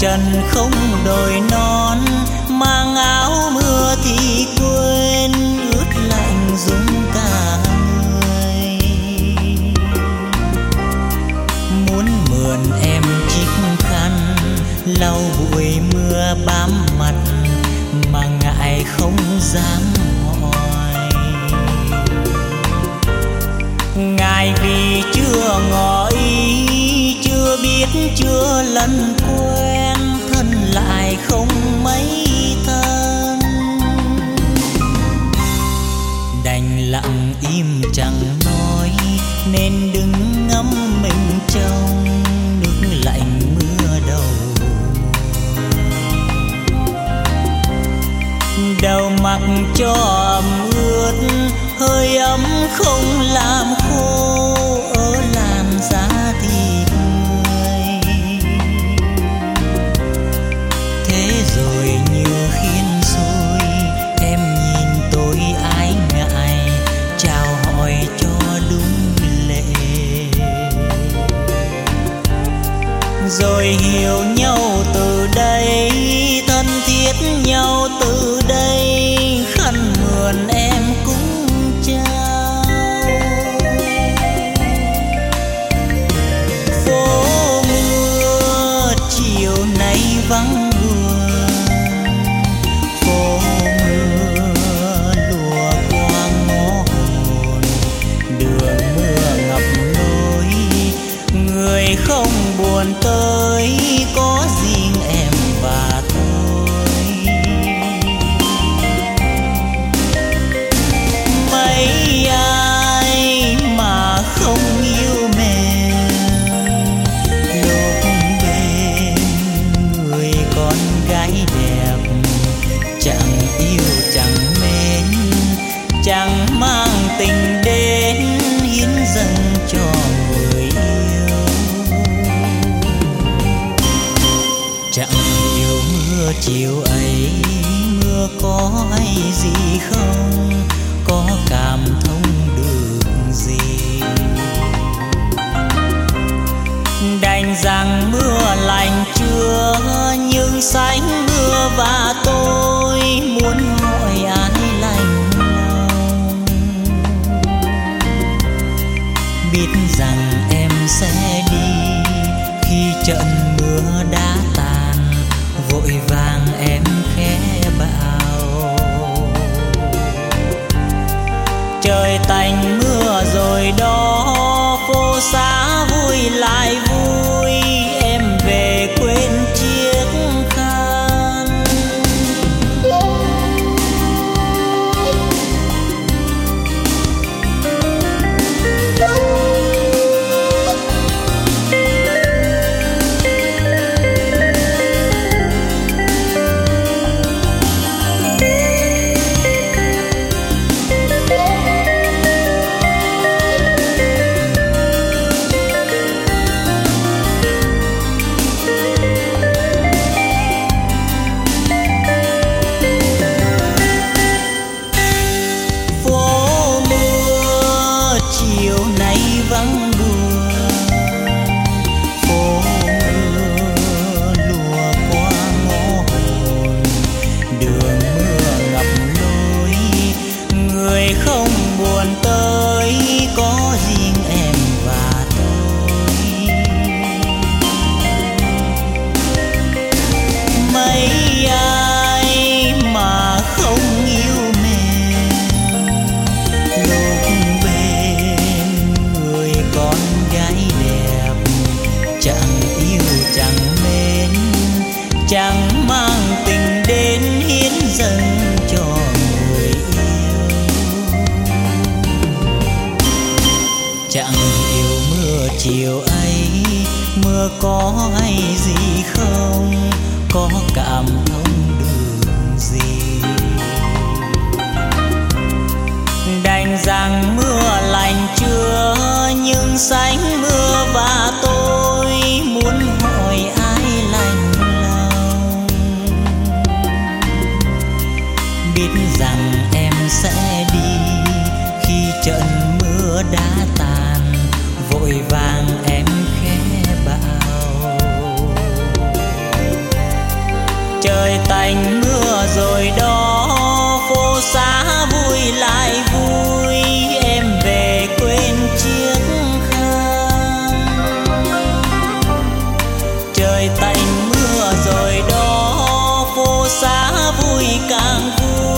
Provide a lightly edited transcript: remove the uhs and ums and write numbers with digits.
trần không đồi non, mang áo mưa thì quên ướt lạnh rung cả người. Muốn mượn em chiếc khăn lau bụi mưa bám mặt, mà ngại không dám hỏi. Ngại vì chưa ngỏ ý, chưa biết chưa lần quen, thân lại không mấy thân. Đành lặng im chẳng nói, nên đứng ngắm mình trong nước lạnh mưa đầu. Đầu mặc cho ẩm ướt, hơi ấm không làm khô ở làn da thịt người. Thế rồi như khiên xôi, em nhìn tôi ái ngại, chào hỏi cho đúng lệ. Rồi hiểu nhau từ đây, thân thiết nhau từ đây, khăn mượn em cũng trao. Phố mưa chiều nay vắng buồn, phố mưa lùa qua ngõ hồn, đường mưa ngập lối, người không buồn tới, có riêng em và tôi. Mấy ai mà không yêu mềm, lúc bên người con gái đẹp, chẳng yêu chẳng mến, chẳng mang tình đến hiến dâng cho người yêu. Chẳng hiểu mưa chiều ấy, mưa có hay gì không, có cảm thông được gì. Đành rằng mưa lành chưa, nhưng sánh mưa và tôi muốn hỏi ai lành lòng. Biết rằng em sẽ đi khi trận mưa đã tàn, vội vàng em khẽ bảo. Trời tạnh mưa rồi đó, phố xá vui lại vui, em về quên chiếc khăn. Vắng buồn, phố mưa lùa qua ngõ hồn, đường mưa ngập lối, người không buồn tới, có riêng em và tôi. Mấy ai mà không yêu mềm, lúc bên người con gái đẹp, chẳng yêu chẳng mến, chẳng mang tình đến hiến dâng cho người yêu. Chẳng hiểu mưa chiều ấy, mưa có hay gì không, có cảm thông được gì. Đành rằng mưa lành chưa, nhưng sánh mưa và tôi muốn hỏi ai lành lòng. Biết rằng em sẽ đi khi trận mưa đã tàn, vội vàng em khẽ bảo. vui càng vui.